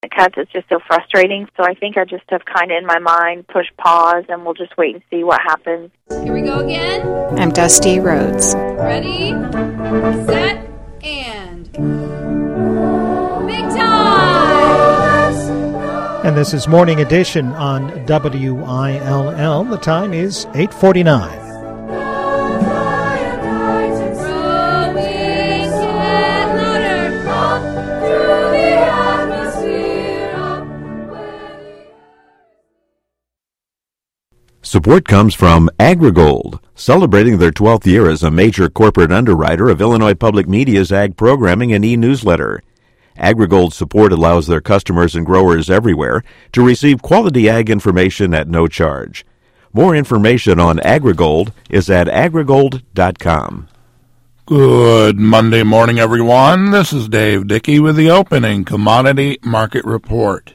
because it's just so frustrating. So I think I just have kind of in my mind pushed pause, and we'll just wait and see what happens. Here we go again. I'm Dusty Rhodes. Ready, set, and big time! And this is Morning Edition on WILL. The time is 8:49. Support comes from AgriGold, celebrating their 12th year as a major corporate underwriter of Illinois Public Media's ag programming and e-newsletter. AgriGold support allows their customers and growers everywhere to receive quality ag information at no charge. More information on AgriGold is at agrigold.com. Good Monday morning, everyone. This is Dave Dickey with the opening commodity market report.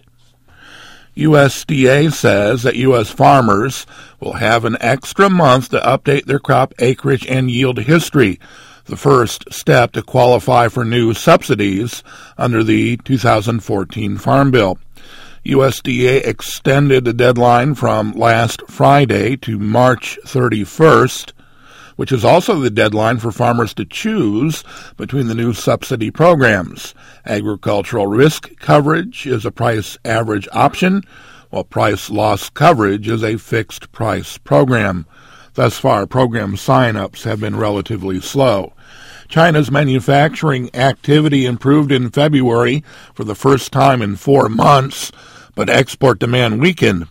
USDA says that U.S. farmers will have an extra month to update their crop acreage and yield history, the first step to qualify for new subsidies under the 2014 Farm Bill. USDA extended the deadline from last Friday to March 31st, which is also the deadline for farmers to choose between the new subsidy programs. Agricultural risk coverage is a price average option, while price loss coverage is a fixed price program. Thus far, program sign-ups have been relatively slow. China's manufacturing activity improved in February for the first time in 4 months, but export demand weakened.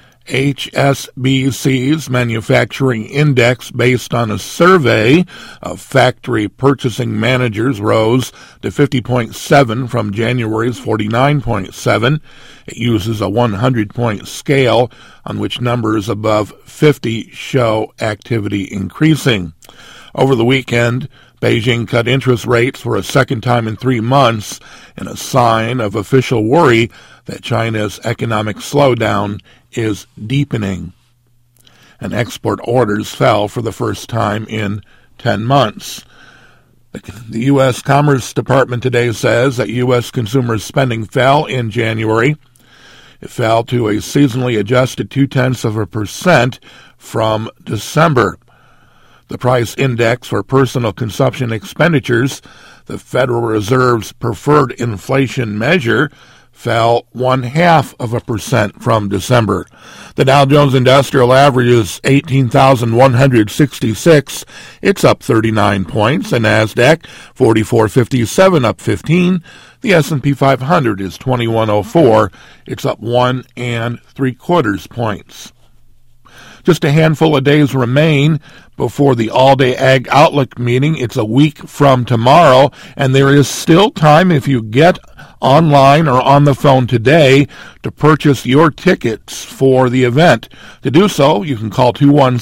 HSBC's manufacturing index, based on a survey of factory purchasing managers, rose to 50.7 from January's 49.7. It uses a 100-point scale on which numbers above 50 show activity increasing. Over the weekend, Beijing cut interest rates for a second time in 3 months in a sign of official worry that China's economic slowdown is deepening. And export orders fell for the first time in 10 months. The U.S. Commerce Department today says that U.S. consumer spending fell in January. It fell to a seasonally adjusted 0.2% from December. The price index for personal consumption expenditures, the Federal Reserve's preferred inflation measure, fell 0.5% from December. The Dow Jones Industrial Average is 18,166. It's up 39 points. The NASDAQ 4457, up 15. The S&P 500 is 2104. It's up 1 3/4 points. Just a handful of days remain before the all-day Ag Outlook meeting. It's a week from tomorrow, and there is still time if you get online or on the phone today to purchase your tickets for the event. To do so, you can call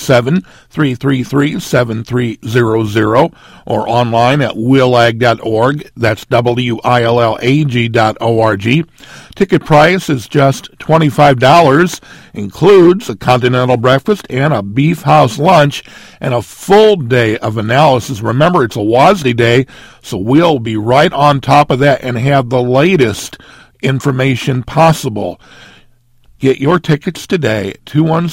217-333-7300 or online at willag.org. That's WILLAG.org. Ticket price is just $25, includes a continental breakfast and a beef house lunch and a full day of analysis. Remember, it's a WASDE day, so we'll be right on top of that and have the latest information possible. Get your tickets today at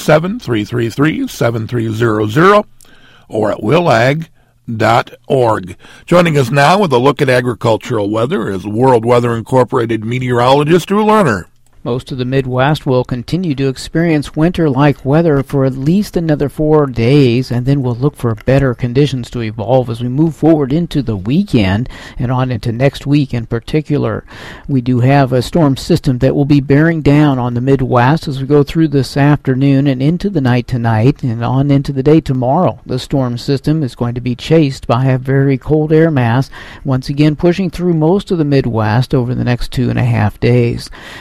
217-333-7300 or at willag.org. Joining us now with a look at agricultural weather is World Weather Incorporated meteorologist Drew Lerner. Most of the Midwest will continue to experience winter-like weather for at least another 4 days, and then we'll look for better conditions to evolve as we move forward into the weekend and on into next week in particular. We do have a storm system that will be bearing down on the Midwest as we go through this afternoon and into the night tonight and on into the day tomorrow. The storm system is going to be chased by a very cold air mass, once again pushing through most of the Midwest over the next 2.5 days. The cold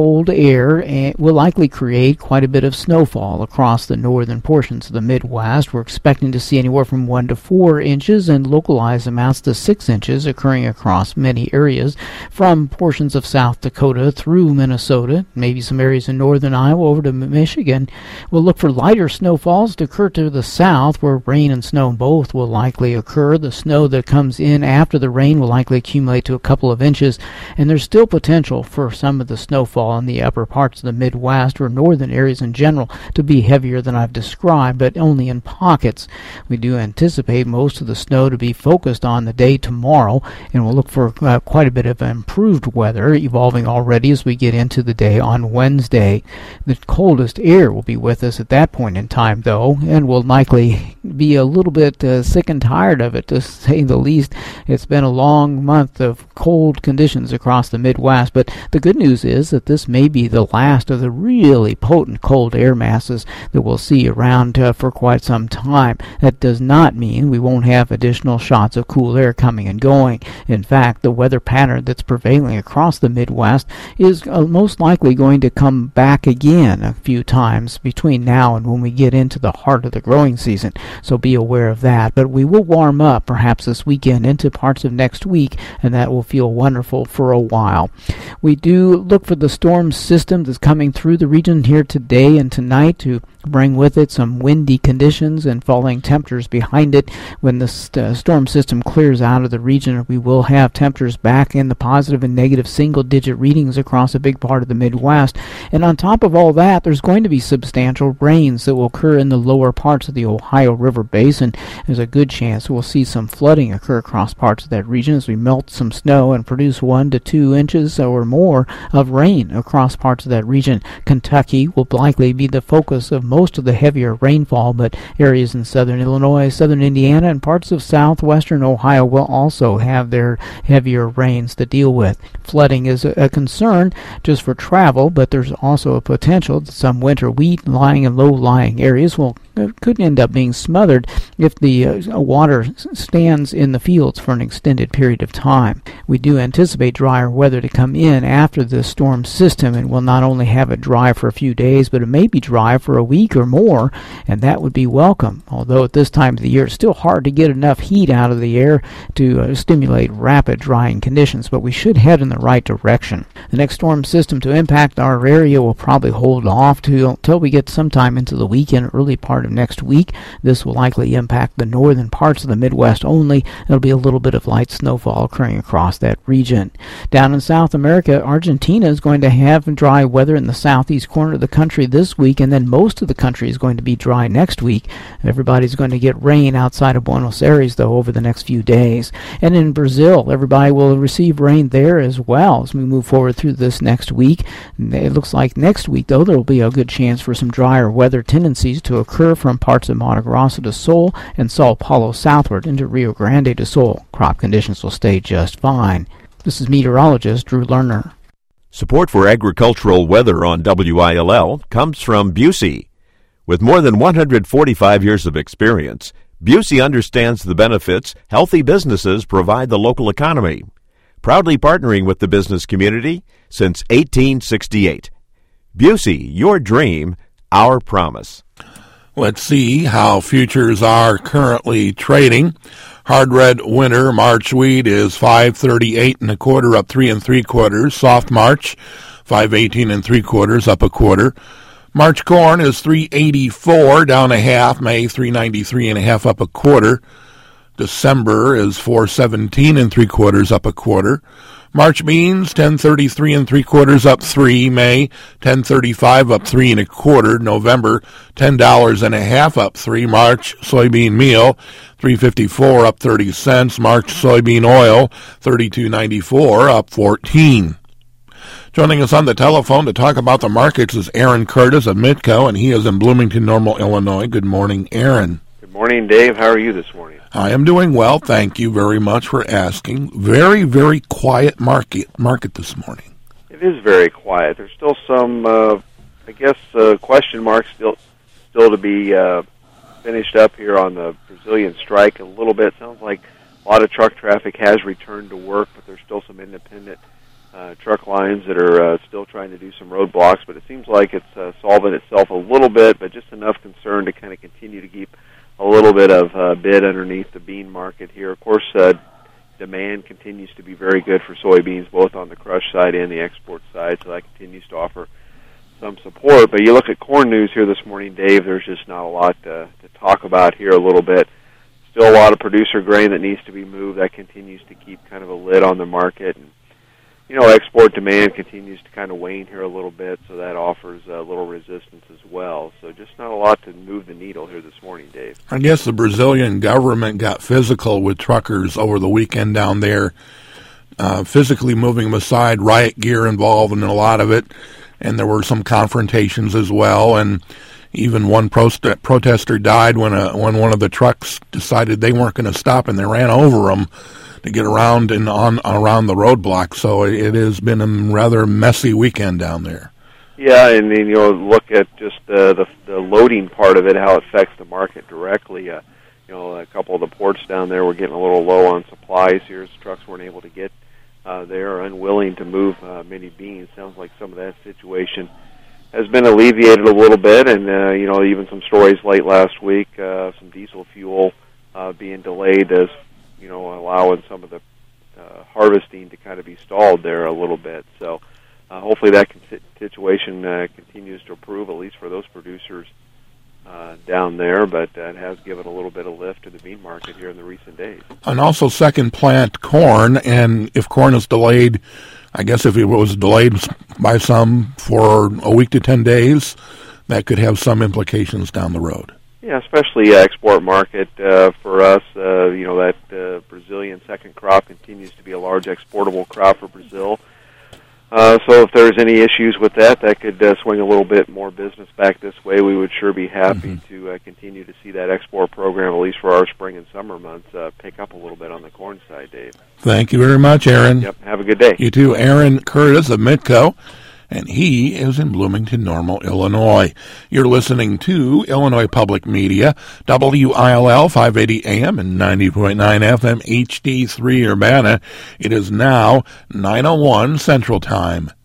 cold air will likely create quite a bit of snowfall across the northern portions of the Midwest. We're expecting to see anywhere from 1 to 4 inches and localized amounts to 6 inches occurring across many areas from portions of South Dakota through Minnesota, maybe some areas in northern Iowa over to Michigan. We'll look for lighter snowfalls to occur to the south, where rain and snow both will likely occur. The snow that comes in after the rain will likely accumulate to a couple of inches, and there's still potential for some of the snowfall in the upper parts of the Midwest or northern areas in general to be heavier than I've described, but only in pockets. We do anticipate most of the snow to be focused on the day tomorrow, and we'll look for quite a bit of improved weather evolving already as we get into the day on Wednesday. The coldest air will be with us at that point in time, though, and we'll likely be a little bit sick and tired of it, to say the least. It's been a long month of cold conditions across the Midwest, but the good news is that this may be the last of the really potent cold air masses that we'll see around for quite some time. That does not mean we won't have additional shots of cool air coming and going. In fact, the weather pattern that's prevailing across the Midwest is most likely going to come back again a few times between now and when we get into the heart of the growing season, so be aware of that. But we will warm up perhaps this weekend into parts of next week, and that will feel wonderful for a while. We do look for the storm system that's coming through the region here today and tonight to bring with it some windy conditions and falling temperatures behind it. When the storm system clears out of the region, we will have temperatures back in the positive and negative single-digit readings across a big part of the Midwest. And on top of all that, there's going to be substantial rains that will occur in the lower parts of the Ohio River Basin. There's a good chance we'll see some flooding occur across parts of that region as we melt some snow and produce 1 to 2 inches or more of rain across parts of that region. Kentucky will likely be the focus of most of the heavier rainfall, but areas in southern Illinois, southern Indiana, and parts of southwestern Ohio will also have their heavier rains to deal with. Flooding is a concern just for travel, but there's also a potential that some winter wheat lying in low-lying areas could end up being smothered if the water stands in the fields for an extended period of time. We do anticipate drier weather to come in after the storm system, and we'll not only have it dry for a few days, but it may be dry for a week or more, and that would be welcome. Although at this time of the year it's still hard to get enough heat out of the air to stimulate rapid drying conditions, but we should head in the right direction. The next storm system to impact our area will probably hold off until we get sometime into the weekend, early part of next week. This will likely impact the northern parts of the Midwest only. There'll be a little bit of light snowfall occurring across that region. Down in South America, Argentina is going to have dry weather in the southeast corner of the country this week, and then most of the country is going to be dry next week. Everybody's going to get rain outside of Buenos Aires, though, over the next few days. And in Brazil, everybody will receive rain there as well as we move forward through this next week. It looks like next week, though, there will be a good chance for some drier weather tendencies to occur from parts of Mato Grosso to Sul and Sao Paulo southward into Rio Grande do Sul. Crop conditions will stay just fine. This is meteorologist Drew Lerner. Support for agricultural weather on WILL comes from Busey. With more than 145 years of experience, Busey understands the benefits healthy businesses provide the local economy. Proudly partnering with the business community since 1868. Busey, your dream, our promise. Let's see how futures are currently trading. Hard red winter March wheat is 5.38 1/4, up 3 3/4. Soft March 5.18 3/4, up 1/4. March corn is 3.84, down 1/2. May 3.93 1/2, up 1/4. December is 4.17 3/4, up 1/4. March beans 10.33 3/4, up 3. May 10.35, up 3 1/4. November $10 1/2, up 3. March soybean meal $3.54, up 30 cents. March soybean oil $32.94, up 14. Joining us on the telephone to talk about the markets is Aaron Curtis of Midco, and he is in Bloomington Normal, Illinois. Good morning, Aaron. Good morning, Dave. How are you this morning? I am doing well. Thank you very much for asking. Very, very quiet market this morning. It is very quiet. There's still some, question marks still to be finished up here on the Brazilian strike a little bit. Sounds like a lot of truck traffic has returned to work, but there's still some independent truck lines that are still trying to do some roadblocks, but it seems like it's solving itself a little bit, but just enough concern to kind of continue to keep a little bit of bid underneath the bean market here. Of course, demand continues to be very good for soybeans, both on the crush side and the export side, so that continues to offer some support. But you look at corn news here this morning, Dave, there's just not a lot to talk about here a little bit. Still a lot of producer grain that needs to be moved. That continues to keep kind of a lid on the market. And, export demand continues to kind of wane here a little bit, so that offers a little resistance as well. So just not a lot to move the needle here this morning, Dave. I guess the Brazilian government got physical with truckers over the weekend down there, physically moving them aside, riot gear involved in a lot of it, and there were some confrontations as well, and even one protester died when one of the trucks decided they weren't going to stop, and they ran over them to get around and around the roadblock. So it has been a rather messy weekend down there. Yeah, and then look at just the loading part of it, how it affects the market directly. A couple of the ports down there were getting a little low on supplies here, as trucks weren't able to get there, unwilling to move many beans. Sounds like some of that situation has been alleviated a little bit, and even some stories late last week, some diesel fuel being delayed as allowing some of the harvesting to kind of be stalled there a little bit. So hopefully that situation continues to improve, at least for those producers down there, but it has given a little bit of lift to the bean market here in the recent days. And also second plant corn, and if corn is delayed, I guess if it was delayed by some for a week to 10 days, that could have some implications down the road. Yeah, especially export market for us. That Brazilian second crop continues to be a large exportable crop for Brazil. So if there's any issues with that could swing a little bit more business back this way. We would sure be happy to continue to see that export program, at least for our spring and summer months, pick up a little bit on the corn side, Dave. Thank you very much, Aaron. Yep, have a good day. You too. Aaron Curtis of Mitco, and he is in Bloomington Normal, Illinois. You're listening to Illinois Public Media, WILL 580 AM and 90.9 FM HD3 Urbana. It is now 9:01 Central Time.